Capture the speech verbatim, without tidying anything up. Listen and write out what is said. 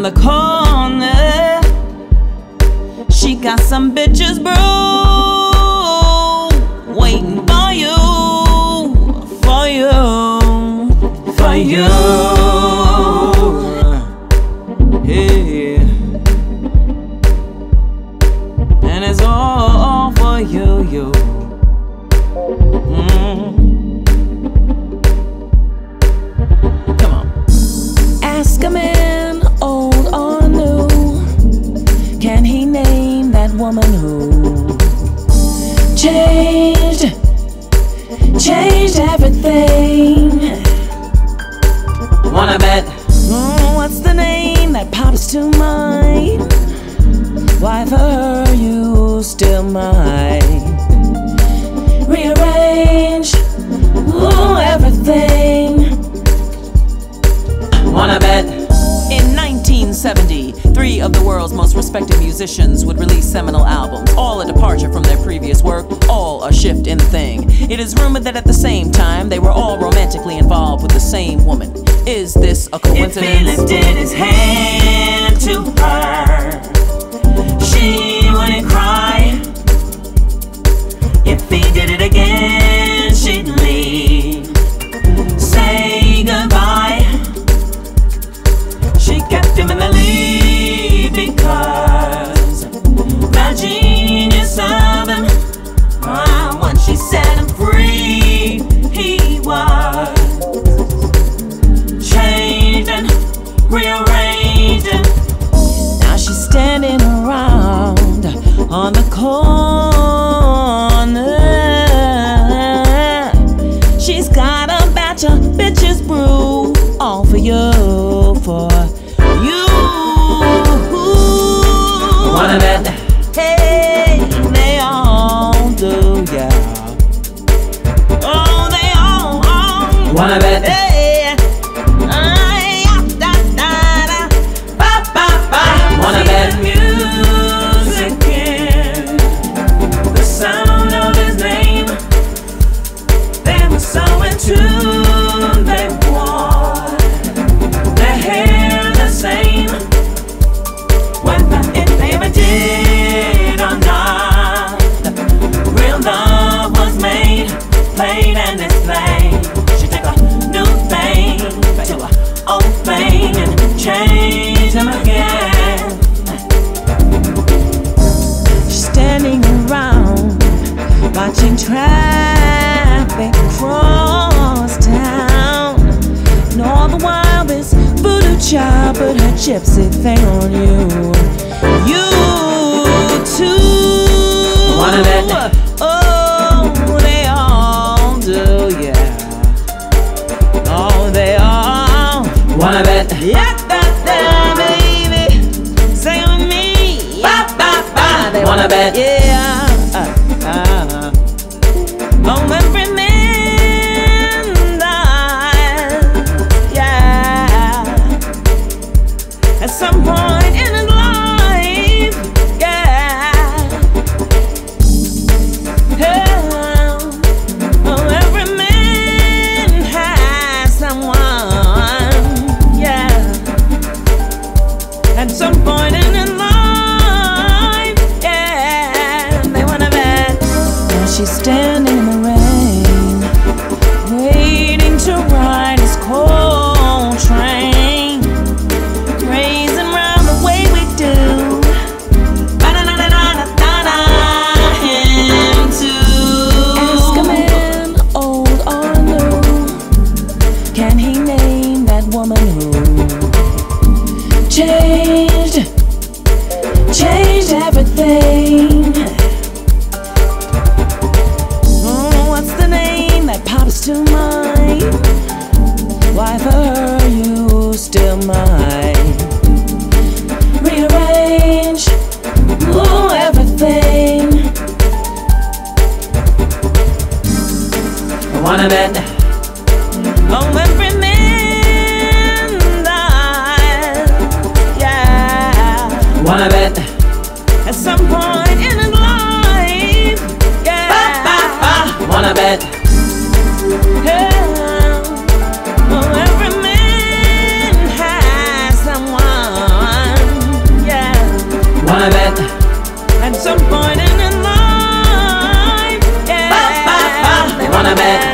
the corner. She got some bitches brew waiting for you, for you, for you. Yeah. And it's all for you, you. Mm. Come on. Ask a man, old or new, can he name that woman who changed, changed everything? Wanna bet? Mm, what's the name that pops to mind? Why for her you still mine? Rearrange, ooh, everything. Wanna bet? In nineteen seventy, three of the world's most respected musicians would release seminal albums, all a departure from their previous work, all a shift in the thing. It is rumored that at the same time, they were all romantically involved with the same woman. Is this a coincidence? If he lifted his hand to her, she wouldn't cry. If he did it again, she'd leave, say goodbye. She kept him in the lead because the genius of him, uh, once she set him free, he was changed and rearranged. Now she's standing around on the corner. She's got a batch of bitches brew, all for you, for you. Wanna bet? Hey, they all do, yeah. Oh, they all, all. Wanna bet? Hey. Wanna bet? Music in the sound of his name. They were so in tune, they wore their hair the same. Whether if they ever did or not, real love was made, played and displayed. She took a new thing to an old thing and changed him again. Standing around, watching traffic cross town, and all the while this voodoo child put her gypsy thing on you. You too. Wanna bet? Oh, they all do, yeah. Oh, they all. Wanna bet? Yeah, that there, baby. Say with me. Ba, ba, ba. They Wanna bet? Yeah. Uh, uh. Oh, every man dies. Yeah. At some point in his life. Yeah. Yeah. Oh, every man has someone. Yeah. At some point in his life. Yeah. They wanna bet. Now she's standing in the rain, waiting to ride his cold train, grazing round the way we do. Ba-da-da-da-da-da-da, him too. Ask a man, old or new, can he name that woman who changed, changed everything? Mm, what's the name that pops to mind? Why for her you still mine? Rearrange, ooh, everything. Wanna bet? Oh, every man dies. Yeah. Wanna bet? At some point in his life. Yeah. Ba, ba, ba. Wanna bet? Yeah. Oh, every man has disappointed in life. Yeah, they wanna bet.